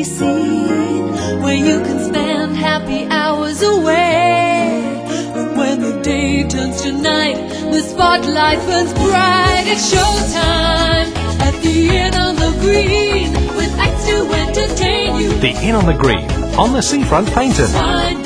be seen, where you can spend happy hours away. And when the day turns to night, the spotlight burns bright. It's showtime at the Inn on the Green, with acts to entertain you. The Inn on the Green, on the seafront, Paignton.